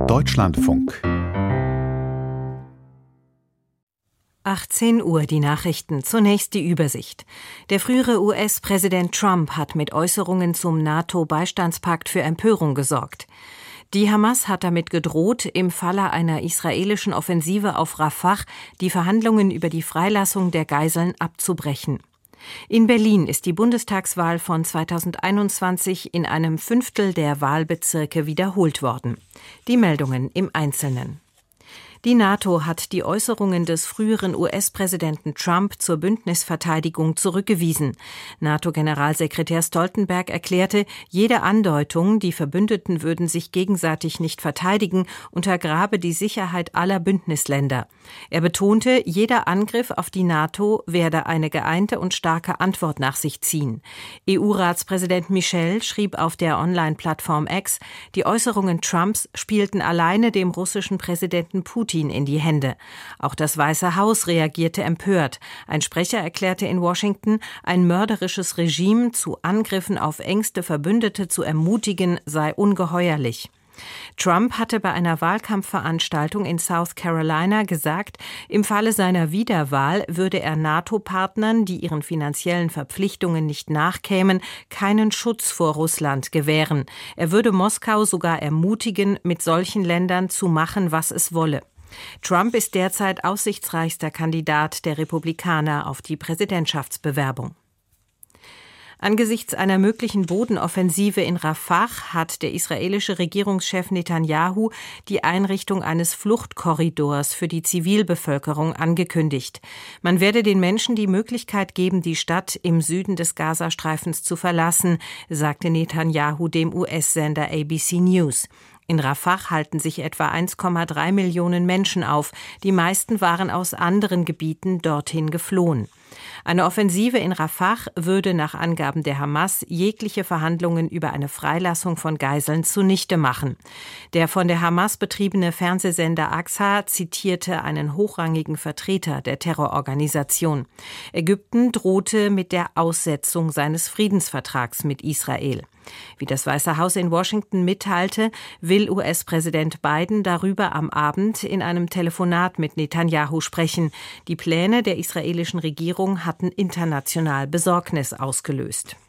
Deutschlandfunk 18 Uhr die Nachrichten. Zunächst die Übersicht. Der frühere US-Präsident Trump hat mit Äußerungen zum NATO-Beistandspakt für Empörung gesorgt. Die Hamas hat damit gedroht, im Falle einer israelischen Offensive auf Rafah die Verhandlungen über die Freilassung der Geiseln abzubrechen. In Berlin ist die Bundestagswahl von 2021 in einem Fünftel der Wahlbezirke wiederholt worden. Die Meldungen im Einzelnen. Die NATO hat die Äußerungen des früheren US-Präsidenten Trump zur Bündnisverteidigung zurückgewiesen. NATO-Generalsekretär Stoltenberg erklärte, jede Andeutung, die Verbündeten würden sich gegenseitig nicht verteidigen, untergrabe die Sicherheit aller Bündnisländer. Er betonte, jeder Angriff auf die NATO werde eine geeinte und starke Antwort nach sich ziehen. EU-Ratspräsident Michel schrieb auf der Online-Plattform X, die Äußerungen Trumps spielten alleine dem russischen Präsidenten Putin in die Hände. Auch das Weiße Haus reagierte empört. Ein Sprecher erklärte in Washington, ein mörderisches Regime zu Angriffen auf engste Verbündete zu ermutigen, sei ungeheuerlich. Trump hatte bei einer Wahlkampfveranstaltung in South Carolina gesagt, im Falle seiner Wiederwahl würde er NATO-Partnern, die ihren finanziellen Verpflichtungen nicht nachkämen, keinen Schutz vor Russland gewähren. Er würde Moskau sogar ermutigen, mit solchen Ländern zu machen, was es wolle. Trump ist derzeit aussichtsreichster Kandidat der Republikaner auf die Präsidentschaftsbewerbung. Angesichts einer möglichen Bodenoffensive in Rafah hat der israelische Regierungschef Netanyahu die Einrichtung eines Fluchtkorridors für die Zivilbevölkerung angekündigt. Man werde den Menschen die Möglichkeit geben, die Stadt im Süden des Gazastreifens zu verlassen, sagte Netanyahu dem US-Sender ABC News. In Rafah halten sich etwa 1,3 Millionen Menschen auf. Die meisten waren aus anderen Gebieten dorthin geflohen. Eine Offensive in Rafah würde nach Angaben der Hamas jegliche Verhandlungen über eine Freilassung von Geiseln zunichte machen. Der von der Hamas betriebene Fernsehsender Axa zitierte einen hochrangigen Vertreter der Terrororganisation. Ägypten drohte mit der Aussetzung seines Friedensvertrags mit Israel. Wie das Weiße Haus in Washington mitteilte, will US-Präsident Biden darüber am Abend in einem Telefonat mit Netanyahu sprechen. Die Pläne der israelischen Regierung hatten international Besorgnis ausgelöst.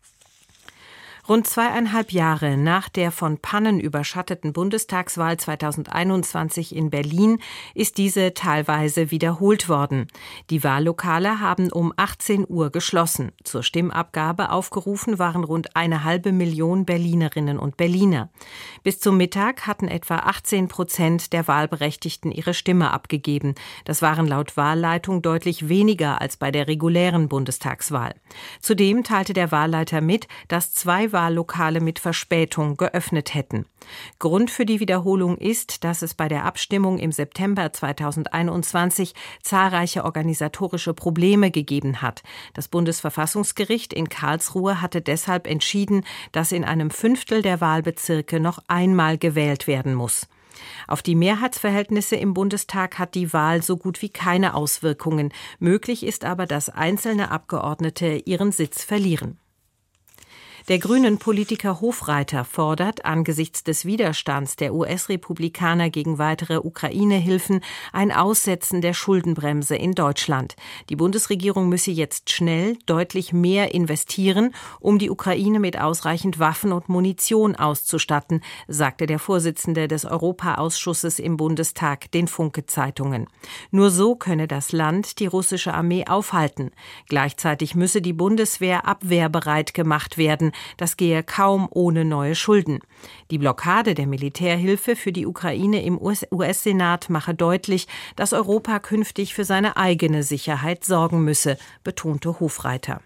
Rund 2,5 Jahre nach der von Pannen überschatteten Bundestagswahl 2021 in Berlin ist diese teilweise wiederholt worden. Die Wahllokale haben um 18 Uhr geschlossen. Zur Stimmabgabe aufgerufen waren rund 1,5 Million Berlinerinnen und Berliner. Bis zum Mittag hatten etwa 18% der Wahlberechtigten ihre Stimme abgegeben. Das waren laut Wahlleitung deutlich weniger als bei der regulären Bundestagswahl. Zudem teilte der Wahlleiter mit, dass 2 Wahllokale mit Verspätung geöffnet hätten. Grund für die Wiederholung ist, dass es bei der Abstimmung im September 2021 zahlreiche organisatorische Probleme gegeben hat. Das Bundesverfassungsgericht in Karlsruhe hatte deshalb entschieden, dass in einem Fünftel der Wahlbezirke noch einmal gewählt werden muss. Auf die Mehrheitsverhältnisse im Bundestag hat die Wahl so gut wie keine Auswirkungen. Möglich ist aber, dass einzelne Abgeordnete ihren Sitz verlieren. Der Grünen-Politiker Hofreiter fordert angesichts des Widerstands der US-Republikaner gegen weitere Ukraine-Hilfen ein Aussetzen der Schuldenbremse in Deutschland. Die Bundesregierung müsse jetzt schnell deutlich mehr investieren, um die Ukraine mit ausreichend Waffen und Munition auszustatten, sagte der Vorsitzende des Europaausschusses im Bundestag den Funke-Zeitungen. Nur so könne das Land die russische Armee aufhalten. Gleichzeitig müsse die Bundeswehr abwehrbereit gemacht werden. Das gehe kaum ohne neue Schulden. Die Blockade der Militärhilfe für die Ukraine im US-Senat mache deutlich, dass Europa künftig für seine eigene Sicherheit sorgen müsse, betonte Hofreiter.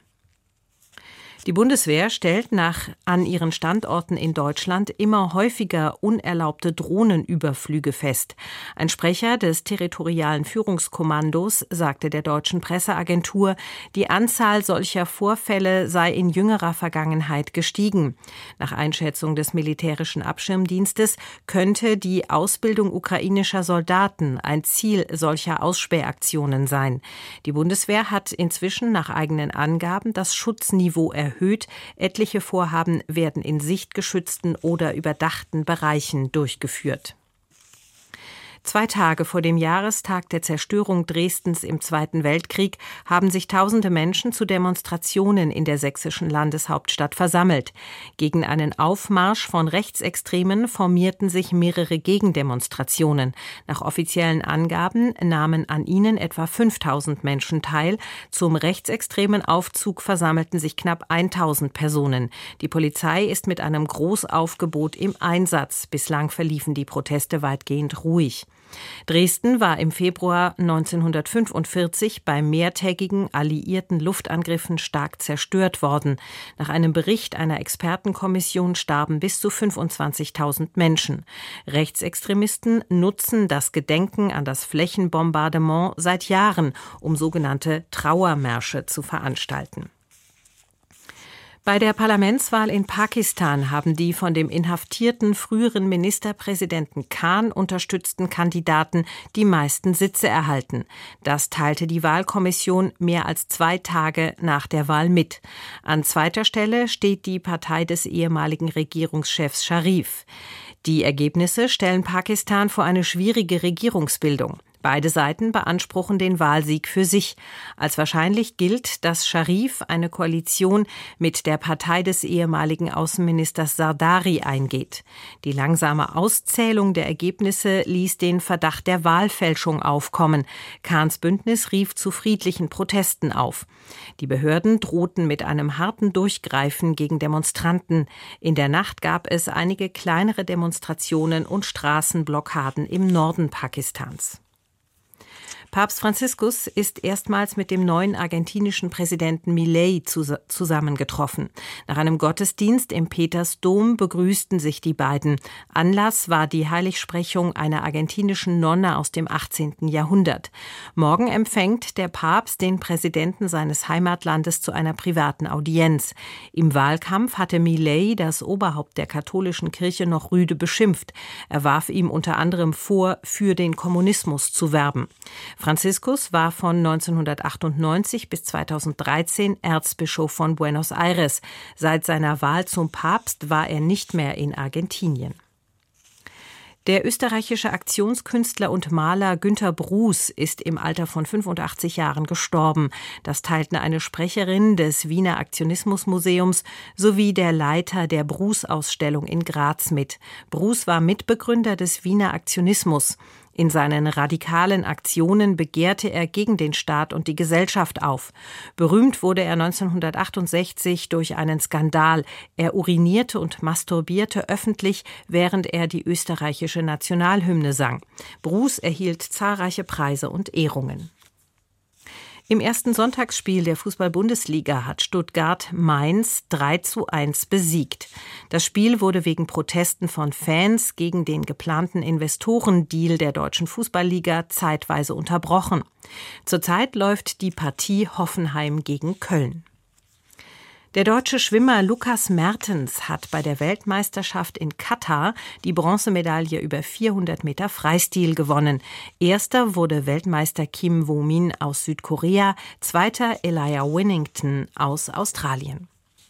Die Bundeswehr stellt an ihren Standorten in Deutschland immer häufiger unerlaubte Drohnenüberflüge fest. Ein Sprecher des territorialen Führungskommandos sagte der deutschen Presseagentur, die Anzahl solcher Vorfälle sei in jüngerer Vergangenheit gestiegen. Nach Einschätzung des militärischen Abschirmdienstes könnte die Ausbildung ukrainischer Soldaten ein Ziel solcher Ausspähaktionen sein. Die Bundeswehr hat inzwischen nach eigenen Angaben das Schutzniveau erhöht. Etliche Vorhaben werden in sichtgeschützten oder überdachten Bereichen durchgeführt. 2 Tage vor dem Jahrestag der Zerstörung Dresdens im Zweiten Weltkrieg haben sich tausende Menschen zu Demonstrationen in der sächsischen Landeshauptstadt versammelt. Gegen einen Aufmarsch von Rechtsextremen formierten sich mehrere Gegendemonstrationen. Nach offiziellen Angaben nahmen an ihnen etwa 5000 Menschen teil. Zum rechtsextremen Aufzug versammelten sich knapp 1000 Personen. Die Polizei ist mit einem Großaufgebot im Einsatz. Bislang verliefen die Proteste weitgehend ruhig. Dresden war im Februar 1945 bei mehrtägigen alliierten Luftangriffen stark zerstört worden. Nach einem Bericht einer Expertenkommission starben bis zu 25.000 Menschen. Rechtsextremisten nutzen das Gedenken an das Flächenbombardement seit Jahren, um sogenannte Trauermärsche zu veranstalten. Bei der Parlamentswahl in Pakistan haben die von dem inhaftierten früheren Ministerpräsidenten Khan unterstützten Kandidaten die meisten Sitze erhalten. Das teilte die Wahlkommission mehr als 2 Tage nach der Wahl mit. An zweiter Stelle steht die Partei des ehemaligen Regierungschefs Sharif. Die Ergebnisse stellen Pakistan vor eine schwierige Regierungsbildung. Beide Seiten beanspruchen den Wahlsieg für sich. Als wahrscheinlich gilt, dass Sharif eine Koalition mit der Partei des ehemaligen Außenministers Zardari eingeht. Die langsame Auszählung der Ergebnisse ließ den Verdacht der Wahlfälschung aufkommen. Khans Bündnis rief zu friedlichen Protesten auf. Die Behörden drohten mit einem harten Durchgreifen gegen Demonstranten. In der Nacht gab es einige kleinere Demonstrationen und Straßenblockaden im Norden Pakistans. Papst Franziskus ist erstmals mit dem neuen argentinischen Präsidenten Milei zusammengetroffen. Nach einem Gottesdienst im Petersdom begrüßten sich die beiden. Anlass war die Heiligsprechung einer argentinischen Nonne aus dem 18. Jahrhundert. Morgen empfängt der Papst den Präsidenten seines Heimatlandes zu einer privaten Audienz. Im Wahlkampf hatte Milei das Oberhaupt der katholischen Kirche noch rüde beschimpft. Er warf ihm unter anderem vor, für den Kommunismus zu werben. Franziskus war von 1998 bis 2013 Erzbischof von Buenos Aires. Seit seiner Wahl zum Papst war er nicht mehr in Argentinien. Der österreichische Aktionskünstler und Maler Günter Bruß ist im Alter von 85 Jahren gestorben. Das teilten eine Sprecherin des Wiener Aktionismusmuseums sowie der Leiter der Bruß-Ausstellung in Graz mit. Bruß war Mitbegründer des Wiener Aktionismus. In seinen radikalen Aktionen begehrte er gegen den Staat und die Gesellschaft auf. Berühmt wurde er 1968 durch einen Skandal. Er urinierte und masturbierte öffentlich, während er die österreichische Nationalhymne sang. Bruß erhielt zahlreiche Preise und Ehrungen. Im ersten Sonntagsspiel der Fußball-Bundesliga hat Stuttgart Mainz 3:1 besiegt. Das Spiel wurde wegen Protesten von Fans gegen den geplanten Investorendeal der Deutschen Fußballliga zeitweise unterbrochen. Zurzeit läuft die Partie Hoffenheim gegen Köln. Der deutsche Schwimmer Lukas Mertens hat bei der Weltmeisterschaft in Katar die Bronzemedaille über 400 Meter Freistil gewonnen. Erster wurde Weltmeister Kim Woo-min aus Südkorea, zweiter Elijah Winnington aus Australien.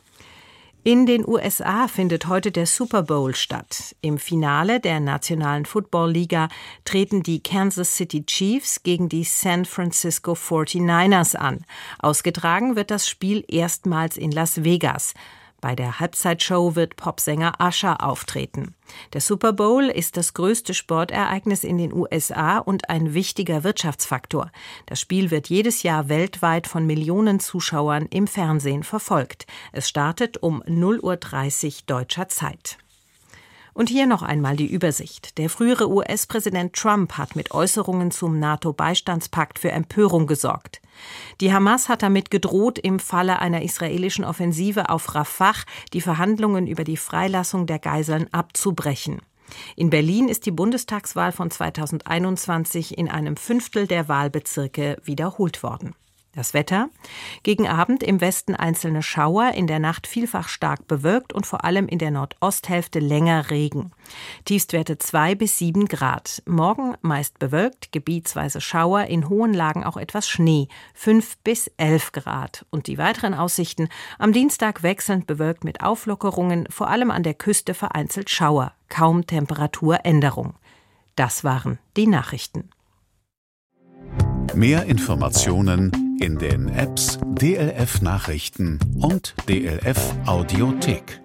In den USA findet heute der Super Bowl statt. Im Finale der Nationalen Football-Liga treten die Kansas City Chiefs gegen die San Francisco 49ers an. Ausgetragen wird das Spiel erstmals in Las Vegas. Bei der Halbzeitshow wird Popsänger Usher auftreten. Der Super Bowl ist das größte Sportereignis in den USA und ein wichtiger Wirtschaftsfaktor. Das Spiel wird jedes Jahr weltweit von Millionen Zuschauern im Fernsehen verfolgt. Es startet um 0:30 Uhr deutscher Zeit. Und hier noch einmal die Übersicht. Der frühere US-Präsident Trump hat mit Äußerungen zum NATO-Beistandspakt für Empörung gesorgt. Die Hamas hat damit gedroht, im Falle einer israelischen Offensive auf Rafah die Verhandlungen über die Freilassung der Geiseln abzubrechen. In Berlin ist die Bundestagswahl von 2021 in einem Fünftel der Wahlbezirke wiederholt worden. Das Wetter: Gegen Abend im Westen einzelne Schauer, in der Nacht vielfach stark bewölkt und vor allem in der Nordosthälfte länger Regen. Tiefstwerte 2 bis 7 Grad. Morgen meist bewölkt, gebietsweise Schauer, in hohen Lagen auch etwas Schnee, 5 bis 11 Grad. Und die weiteren Aussichten: Am Dienstag wechselnd bewölkt mit Auflockerungen, vor allem an der Küste vereinzelt Schauer, kaum Temperaturänderung. Das waren die Nachrichten. Mehr Informationen in den Apps DLF Nachrichten und DLF Audiothek.